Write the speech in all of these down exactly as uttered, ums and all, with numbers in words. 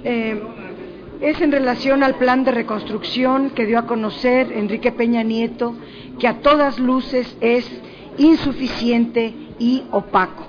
Eh, es en relación al plan de reconstrucción que dio a conocer Enrique Peña Nieto, que a todas luces es insuficiente y opaco.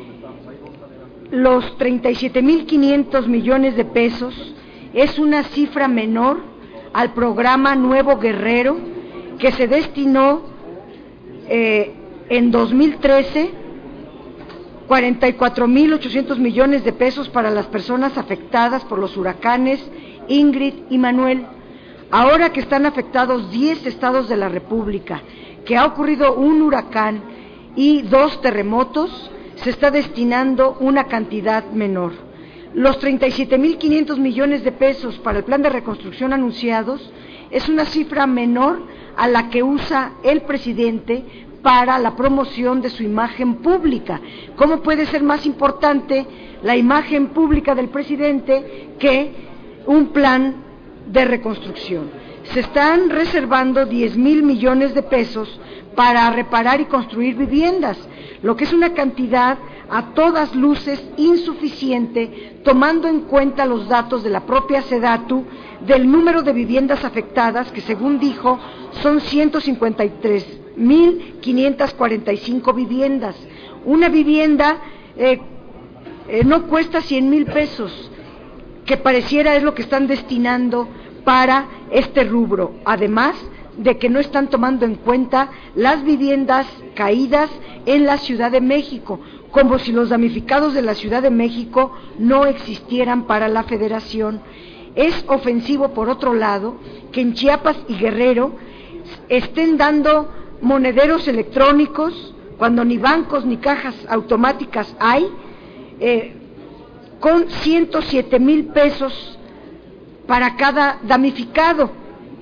Los treinta y siete mil quinientos millones de pesos es una cifra menor al programa Nuevo Guerrero, que se destinó eh, en dos mil trece cuarenta y cuatro mil ochocientos millones de pesos para las personas afectadas por los huracanes Ingrid y Manuel. Ahora que están afectados diez estados de la República, que ha ocurrido un huracán y dos terremotos, se está destinando una cantidad menor. Los treinta y siete mil quinientos millones de pesos para el plan de reconstrucción anunciados es una cifra menor a la que usa el presidente para la promoción de su imagen pública. ¿Cómo puede ser más importante la imagen pública del presidente que un plan de reconstrucción? Se están reservando diez mil millones de pesos para reparar y construir viviendas, lo que es una cantidad a todas luces insuficiente, tomando en cuenta los datos de la propia SEDATU del número de viviendas afectadas, que según dijo son ciento cincuenta y tres mil quinientas cuarenta y cinco viviendas. Una vivienda eh, eh, no cuesta cien mil pesos, que pareciera es lo que están destinando para este rubro, además de que no están tomando en cuenta las viviendas caídas en la Ciudad de México, como si los damnificados de la Ciudad de México no existieran para la Federación. Es ofensivo, por otro lado, que en Chiapas y Guerrero estén dando monederos electrónicos cuando ni bancos ni cajas automáticas hay, eh, con ciento siete mil pesos para cada damnificado.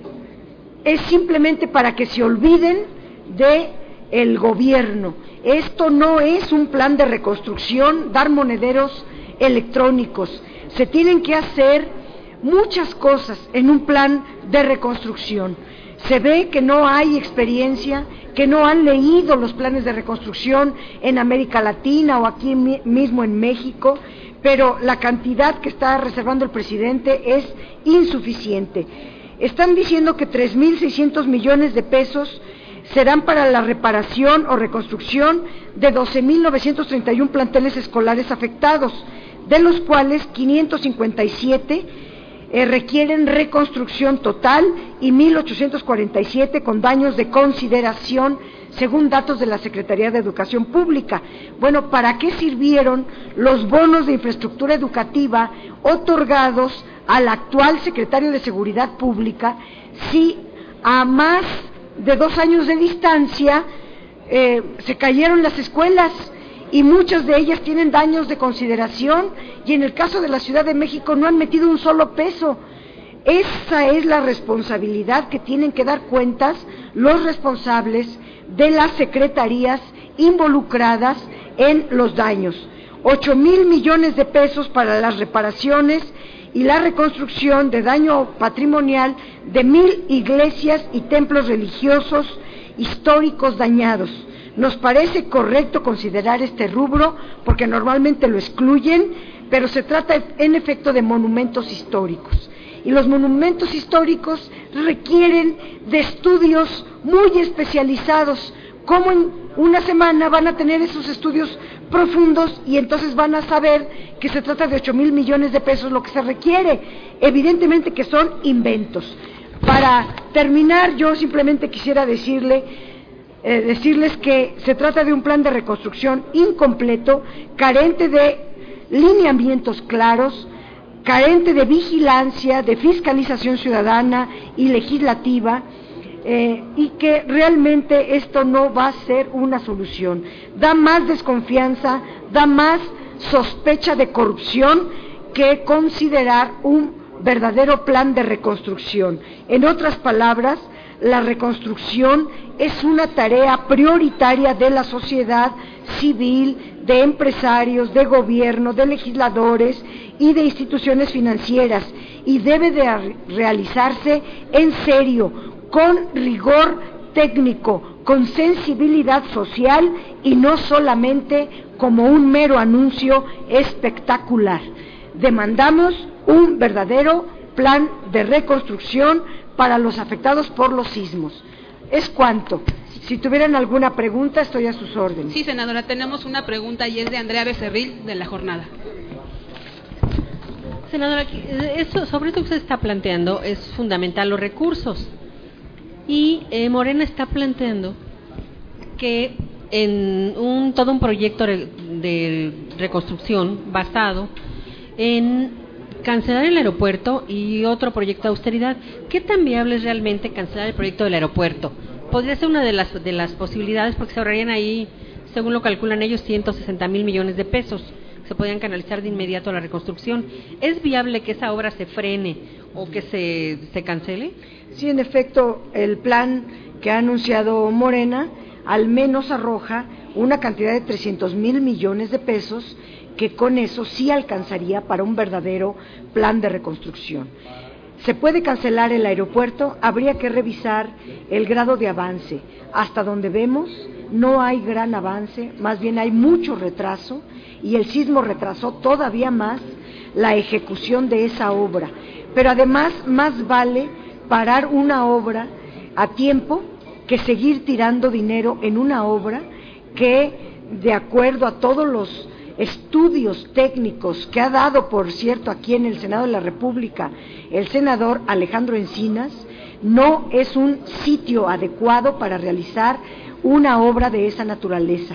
Es simplemente para que se olviden de el gobierno. Esto no es un plan de reconstrucción, dar monederos electrónicos. Se tienen que hacer muchas cosas en un plan de reconstrucción. Se ve que no hay experiencia, que no han leído los planes de reconstrucción en América Latina o aquí mismo en México, pero la cantidad que está reservando el presidente es insuficiente. Están diciendo que tres mil seiscientos millones de pesos serán para la reparación o reconstrucción de doce mil novecientos treinta y uno planteles escolares afectados, de los cuales quinientos cincuenta y siete eh, requieren reconstrucción total y mil ochocientos cuarenta y siete con daños de consideración, según datos de la Secretaría de Educación Pública. Bueno, ¿para qué sirvieron los bonos de infraestructura educativa otorgados al actual secretario de Seguridad Pública si a más de dos años de distancia eh, se cayeron las escuelas y muchas de ellas tienen daños de consideración, y en el caso de la Ciudad de México no han metido un solo peso? Esa es la responsabilidad que tienen que dar cuentas los responsables de las secretarías involucradas en los daños. Ocho mil millones de pesos para las reparaciones y la reconstrucción de daño patrimonial de mil iglesias y templos religiosos históricos dañados. Nos parece correcto considerar este rubro porque normalmente lo excluyen, pero se trata en efecto de monumentos históricos. Y los monumentos históricos requieren de estudios muy especializados. ¿Cómo en una semana van a tener esos estudios profundos y entonces van a saber que se trata de ocho mil millones de pesos lo que se requiere? Evidentemente que son inventos. Para terminar, yo simplemente quisiera decirle, eh, decirles que se trata de un plan de reconstrucción incompleto, carente de lineamientos claros, carente de vigilancia, de fiscalización ciudadana y legislativa, eh, y que realmente esto no va a ser una solución. Da más desconfianza, da más sospecha de corrupción que considerar un verdadero plan de reconstrucción. En otras palabras, la reconstrucción es una tarea prioritaria de la sociedad civil, de empresarios, de gobierno, de legisladores y de instituciones financieras, y debe de realizarse en serio, con rigor técnico, con sensibilidad social y no solamente como un mero anuncio espectacular. Demandamos un verdadero plan de reconstrucción para los afectados por los sismos. ¿Es cuanto? Si tuvieran alguna pregunta, estoy a sus órdenes. Sí, senadora, tenemos una pregunta y es de Andrea Becerril, de La Jornada. Senadora, eso, sobre esto que usted está planteando es fundamental, los recursos. Y eh, Morena está planteando que en un todo un proyecto de, de reconstrucción basado en cancelar el aeropuerto y otro proyecto de austeridad. ¿Qué tan viable es realmente cancelar el proyecto del aeropuerto? Podría ser una de las de las posibilidades, porque se ahorrarían ahí, según lo calculan ellos, ciento sesenta mil millones de pesos. Se podrían canalizar de inmediato a la reconstrucción. ¿Es viable que esa obra se frene o que se, se cancele? Sí, en efecto, el plan que ha anunciado Morena al menos arroja una cantidad de trescientos mil millones de pesos, que con eso sí alcanzaría para un verdadero plan de reconstrucción. ¿Se puede cancelar el aeropuerto? Habría que revisar el grado de avance. Hasta donde vemos, no hay gran avance, más bien hay mucho retraso, y el sismo retrasó todavía más la ejecución de esa obra. Pero además, más vale parar una obra a tiempo que seguir tirando dinero en una obra que, de acuerdo a todos los estudios técnicos que ha dado, por cierto, aquí en el Senado de la República, el senador Alejandro Encinas, no es un sitio adecuado para realizar una obra de esa naturaleza.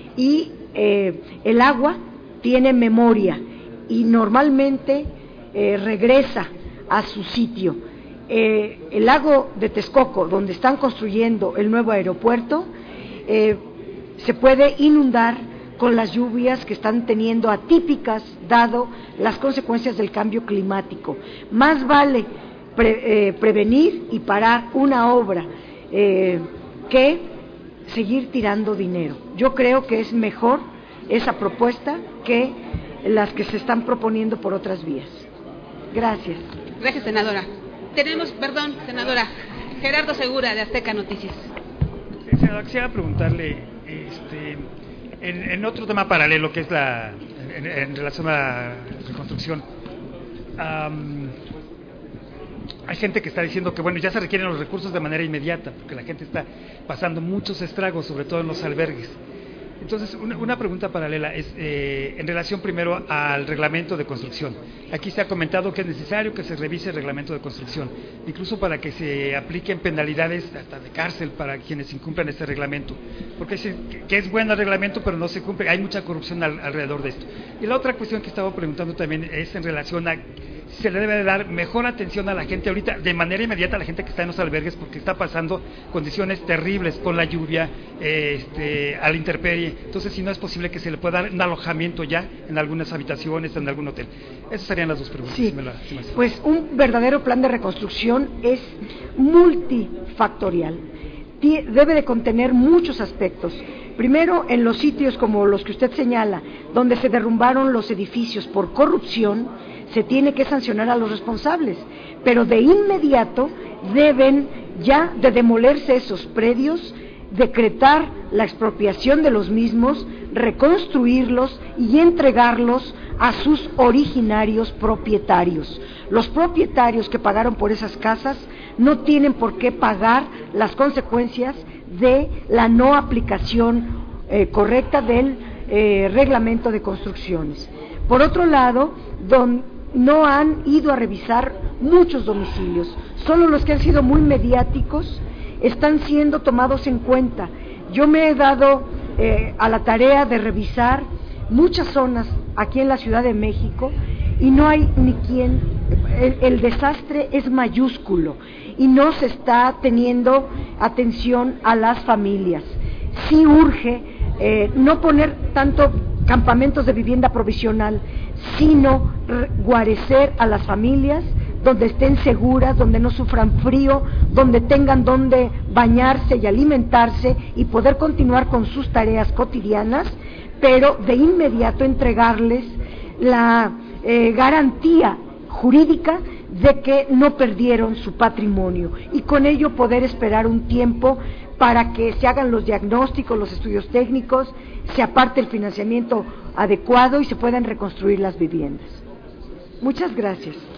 Y eh, el agua tiene memoria y normalmente eh, regresa a su sitio. Eh, el lago de Texcoco, donde están construyendo el nuevo aeropuerto, eh, se puede inundar con las lluvias que están teniendo atípicas, dado las consecuencias del cambio climático. Más vale pre, eh, prevenir y parar una obra eh, que seguir tirando dinero. Yo creo que es mejor esa propuesta que las que se están proponiendo por otras vías. Gracias. Gracias, senadora. Tenemos, perdón, senadora, Gerardo Segura, de Azteca Noticias. Sí, senadora, quisiera preguntarle, este, en, en otro tema paralelo, que es la, en, en relación a la reconstrucción, um, hay gente que está diciendo que, bueno, ya se requieren los recursos de manera inmediata, porque la gente está pasando muchos estragos, sobre todo en los albergues. Entonces, una, una pregunta paralela es eh, en relación primero al reglamento de construcción. Aquí se ha comentado que es necesario que se revise el reglamento de construcción, incluso para que se apliquen penalidades hasta de cárcel para quienes incumplan este reglamento, porque es, que es bueno el reglamento, pero no se cumple, hay mucha corrupción al, alrededor de esto. Y la otra cuestión que estaba preguntando también es en relación a si se le debe de dar mejor atención a la gente ahorita, de manera inmediata a la gente que está en los albergues, porque está pasando condiciones terribles con la lluvia, eh, este, a la intemperie. Entonces, si no es posible que se le pueda dar un alojamiento ya en algunas habitaciones, en algún hotel. Esas serían las dos preguntas. Sí, si me la, si me pues un verdadero plan de reconstrucción es multifactorial. Debe de contener muchos aspectos. Primero, en los sitios como los que usted señala, donde se derrumbaron los edificios por corrupción, se tiene que sancionar a los responsables, pero de inmediato deben ya de demolerse esos predios, decretar la expropiación de los mismos, reconstruirlos y entregarlos a sus originarios propietarios. Los propietarios que pagaron por esas casas no tienen por qué pagar las consecuencias de la no aplicación eh, correcta del eh, reglamento de construcciones. Por otro lado, don, no han ido a revisar muchos domicilios, solo los que han sido muy mediáticos están siendo tomados en cuenta. Yo me he dado eh, a la tarea de revisar muchas zonas aquí en la Ciudad de México y no hay ni quien, el, el desastre es mayúsculo y no se está teniendo atención a las familias. Sí urge eh, no poner tanto campamentos de vivienda provisional, sino guarecer a las familias donde estén seguras, donde no sufran frío, donde tengan donde bañarse y alimentarse y poder continuar con sus tareas cotidianas, pero de inmediato entregarles la eh, garantía jurídica de que no perdieron su patrimonio y con ello poder esperar un tiempo para que se hagan los diagnósticos, los estudios técnicos, se aparte el financiamiento adecuado y se puedan reconstruir las viviendas. Muchas gracias.